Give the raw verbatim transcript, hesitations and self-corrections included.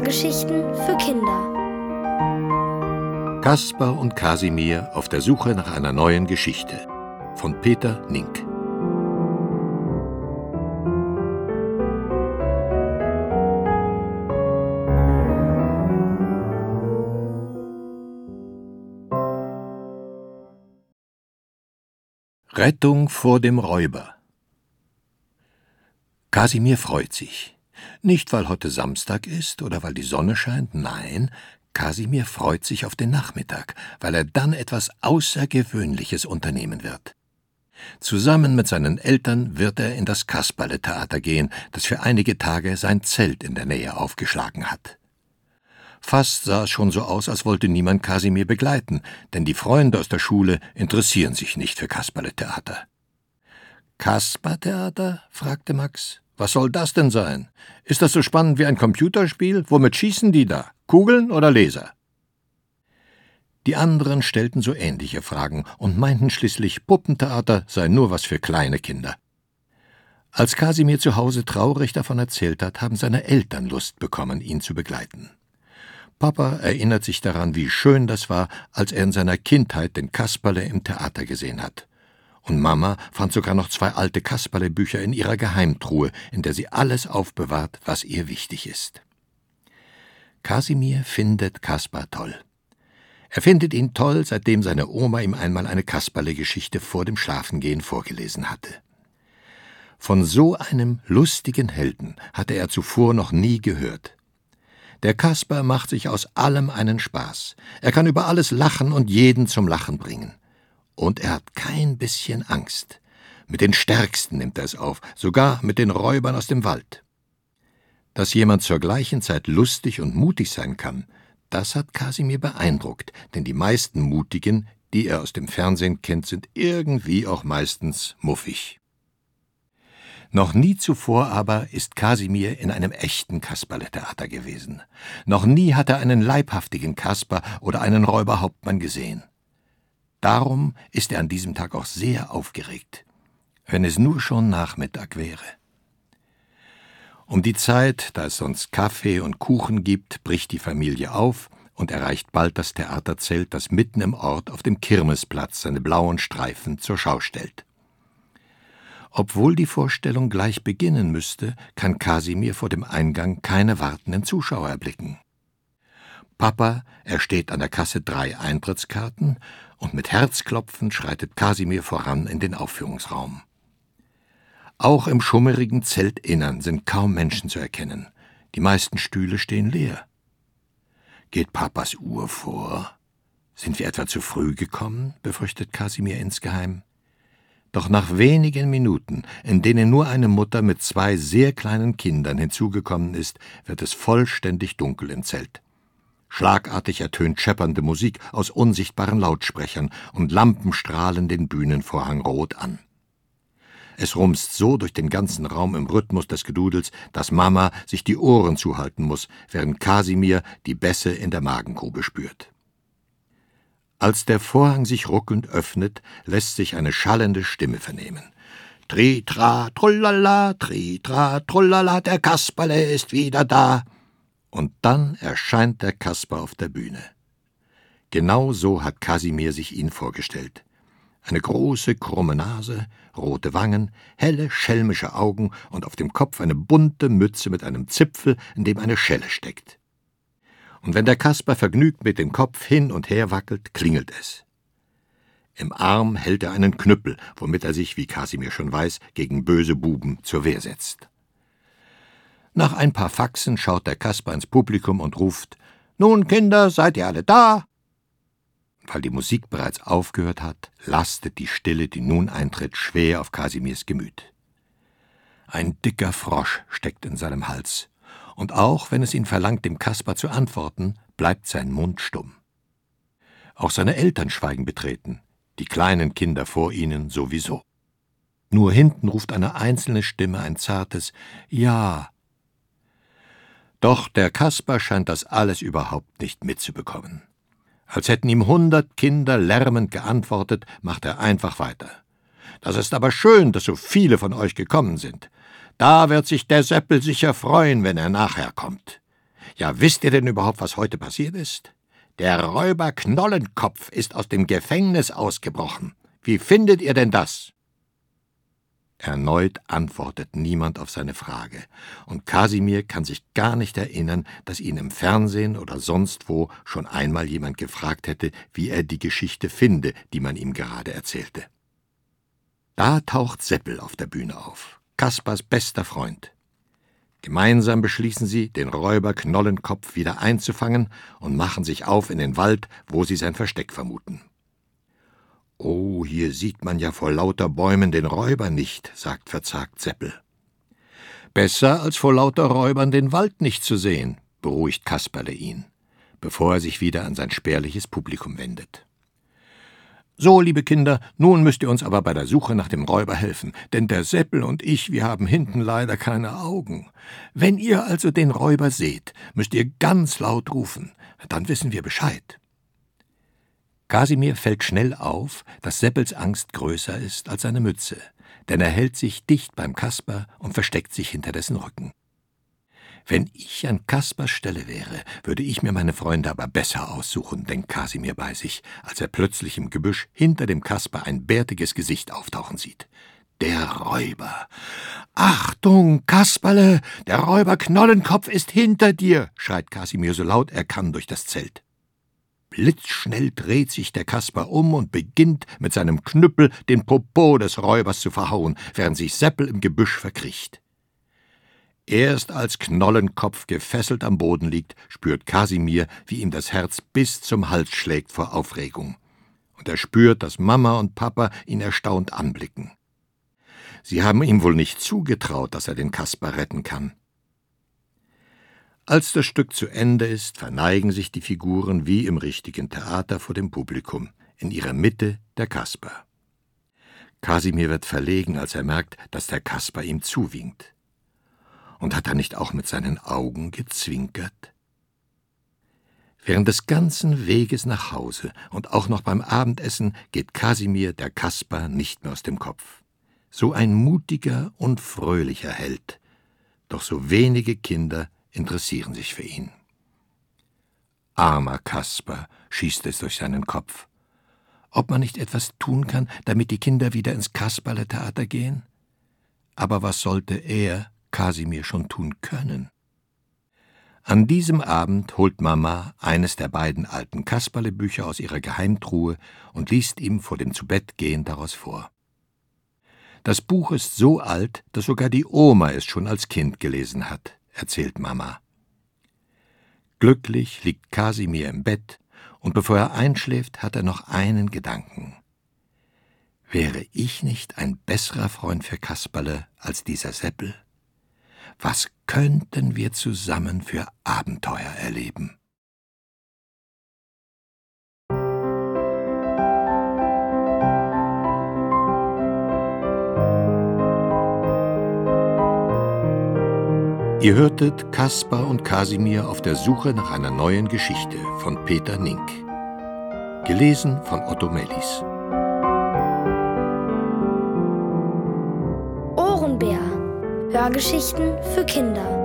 Hörgeschichten für Kinder. Kaspar und Kasimir auf der Suche nach einer neuen Geschichte von Peter Nink. Rettung vor dem Räuber. Kasimir freut sich. Nicht, weil heute Samstag ist oder weil die Sonne scheint, nein, Kasimir freut sich auf den Nachmittag, weil er dann etwas Außergewöhnliches unternehmen wird. Zusammen mit seinen Eltern wird er in das Kasperletheater gehen, das für einige Tage sein Zelt in der Nähe aufgeschlagen hat. Fast sah es schon so aus, als wollte niemand Kasimir begleiten, denn die Freunde aus der Schule interessieren sich nicht für Kasperletheater. »Kaspertheater?« fragte Max. »Was soll das denn sein? Ist das so spannend wie ein Computerspiel? Womit schießen die da? Kugeln oder Laser?« Die anderen stellten so ähnliche Fragen und meinten schließlich, Puppentheater sei nur was für kleine Kinder. Als Kasimir zu Hause traurig davon erzählt hat, haben seine Eltern Lust bekommen, ihn zu begleiten. Papa erinnert sich daran, wie schön das war, als er in seiner Kindheit den Kasperle im Theater gesehen hat. Und Mama fand sogar noch zwei alte Kasperle-Bücher in ihrer Geheimtruhe, in der sie alles aufbewahrt, was ihr wichtig ist. Kasimir findet Kaspar toll. Er findet ihn toll, seitdem seine Oma ihm einmal eine Kasperle-Geschichte vor dem Schlafengehen vorgelesen hatte. Von so einem lustigen Helden hatte er zuvor noch nie gehört. Der Kaspar macht sich aus allem einen Spaß. Er kann über alles lachen und jeden zum Lachen bringen. Und er hat kein bisschen Angst. Mit den Stärksten nimmt er es auf, sogar mit den Räubern aus dem Wald. Dass jemand zur gleichen Zeit lustig und mutig sein kann, das hat Kasimir beeindruckt, denn die meisten Mutigen, die er aus dem Fernsehen kennt, sind irgendwie auch meistens muffig. Noch nie zuvor aber ist Kasimir in einem echten Kasperletheater gewesen. Noch nie hat er einen leibhaftigen Kaspar oder einen Räuberhauptmann gesehen. Darum ist er an diesem Tag auch sehr aufgeregt, wenn es nur schon Nachmittag wäre. Um die Zeit, da es sonst Kaffee und Kuchen gibt, bricht die Familie auf und erreicht bald das Theaterzelt, das mitten im Ort auf dem Kirmesplatz seine blauen Streifen zur Schau stellt. Obwohl die Vorstellung gleich beginnen müsste, kann Kasimir vor dem Eingang keine wartenden Zuschauer erblicken. Papa, er steht an der Kasse drei Eintrittskarten und mit Herzklopfen schreitet Kasimir voran in den Aufführungsraum. Auch im schummerigen Zeltinnern sind kaum Menschen zu erkennen. Die meisten Stühle stehen leer. Geht Papas Uhr vor? Sind wir etwa zu früh gekommen? Befürchtet Kasimir insgeheim. Doch nach wenigen Minuten, in denen nur eine Mutter mit zwei sehr kleinen Kindern hinzugekommen ist, wird es vollständig dunkel im Zelt. Schlagartig ertönt scheppernde Musik aus unsichtbaren Lautsprechern und Lampen strahlen den Bühnenvorhang rot an. Es rumst so durch den ganzen Raum im Rhythmus des Gedudels, dass Mama sich die Ohren zuhalten muss, während Kasimir die Bässe in der Magengrube spürt. Als der Vorhang sich ruckelnd öffnet, lässt sich eine schallende Stimme vernehmen. »Tri-tra, trullala, tri-tra, trullala, der Kasperle ist wieder da!« Und dann erscheint der Kaspar auf der Bühne. Genau so hat Kasimir sich ihn vorgestellt. Eine große, krumme Nase, rote Wangen, helle, schelmische Augen und auf dem Kopf eine bunte Mütze mit einem Zipfel, in dem eine Schelle steckt. Und wenn der Kaspar vergnügt mit dem Kopf hin und her wackelt, klingelt es. Im Arm hält er einen Knüppel, womit er sich, wie Kasimir schon weiß, gegen böse Buben zur Wehr setzt. Nach ein paar Faxen schaut der Kaspar ins Publikum und ruft: »Nun, Kinder, seid ihr alle da?« Weil die Musik bereits aufgehört hat, lastet die Stille, die nun eintritt, schwer auf Kasimirs Gemüt. Ein dicker Frosch steckt in seinem Hals. Und auch wenn es ihn verlangt, dem Kaspar zu antworten, bleibt sein Mund stumm. Auch seine Eltern schweigen betreten, die kleinen Kinder vor ihnen sowieso. Nur hinten ruft eine einzelne Stimme ein zartes »Ja«. Doch der Kaspar scheint das alles überhaupt nicht mitzubekommen. Als hätten ihm hundert Kinder lärmend geantwortet, macht er einfach weiter. »Das ist aber schön, dass so viele von euch gekommen sind. Da wird sich der Seppel sicher freuen, wenn er nachher kommt. Ja, wisst ihr denn überhaupt, was heute passiert ist? Der Räuber Knollenkopf ist aus dem Gefängnis ausgebrochen. Wie findet ihr denn das?« Erneut antwortet niemand auf seine Frage, und Kasimir kann sich gar nicht erinnern, dass ihn im Fernsehen oder sonst wo schon einmal jemand gefragt hätte, wie er die Geschichte finde, die man ihm gerade erzählte. Da taucht Seppel auf der Bühne auf, Kaspars bester Freund. Gemeinsam beschließen sie, den Räuber Knollenkopf wieder einzufangen und machen sich auf in den Wald, wo sie sein Versteck vermuten. »Oh, hier sieht man ja vor lauter Bäumen den Räuber nicht«, sagt verzagt Seppel. »Besser, als vor lauter Räubern den Wald nicht zu sehen«, beruhigt Kasperle ihn, bevor er sich wieder an sein spärliches Publikum wendet. »So, liebe Kinder, nun müsst ihr uns aber bei der Suche nach dem Räuber helfen, denn der Seppel und ich, wir haben hinten leider keine Augen. Wenn ihr also den Räuber seht, müsst ihr ganz laut rufen, dann wissen wir Bescheid.« Kasimir fällt schnell auf, dass Seppels Angst größer ist als seine Mütze, denn er hält sich dicht beim Kasper und versteckt sich hinter dessen Rücken. »Wenn ich an Kaspers Stelle wäre, würde ich mir meine Freunde aber besser aussuchen«, denkt Kasimir bei sich, als er plötzlich im Gebüsch hinter dem Kasper ein bärtiges Gesicht auftauchen sieht. Der Räuber. »Achtung, Kasperle, der Räuber Knollenkopf ist hinter dir«, schreit Kasimir so laut er kann durch das Zelt. Blitzschnell dreht sich der Kasper um und beginnt mit seinem Knüppel den Popo des Räubers zu verhauen, während sich Seppel im Gebüsch verkriecht. Erst als Knollenkopf gefesselt am Boden liegt, spürt Kasimir, wie ihm das Herz bis zum Hals schlägt vor Aufregung. Und er spürt, dass Mama und Papa ihn erstaunt anblicken. Sie haben ihm wohl nicht zugetraut, dass er den Kasper retten kann. Als das Stück zu Ende ist, verneigen sich die Figuren wie im richtigen Theater vor dem Publikum, in ihrer Mitte der Kasper. Kasimir wird verlegen, als er merkt, dass der Kasper ihm zuwinkt. Und hat er nicht auch mit seinen Augen gezwinkert? Während des ganzen Weges nach Hause und auch noch beim Abendessen geht Kasimir der Kasper nicht mehr aus dem Kopf. So ein mutiger und fröhlicher Held, doch so wenige Kinder interessieren sich für ihn. Armer Kasper, schießt es durch seinen Kopf. Ob man nicht etwas tun kann, damit die Kinder wieder ins Kasperletheater gehen? Aber was sollte er, Kasimir, schon tun können? An diesem Abend holt Mama eines der beiden alten Kasperlebücher aus ihrer Geheimtruhe und liest ihm vor dem Zubettgehen daraus vor. Das Buch ist so alt, dass sogar die Oma es schon als Kind gelesen hat, erzählt Mama. Glücklich liegt Kasimir im Bett, und bevor er einschläft, hat er noch einen Gedanken. Wäre ich nicht ein besserer Freund für Kasperle als dieser Seppel? Was könnten wir zusammen für Abenteuer erleben? Ihr hörtet Kaspar und Kasimir auf der Suche nach einer neuen Geschichte von Peter Nink. Gelesen von Otto Mellis. Ohrenbär. Hörgeschichten für Kinder.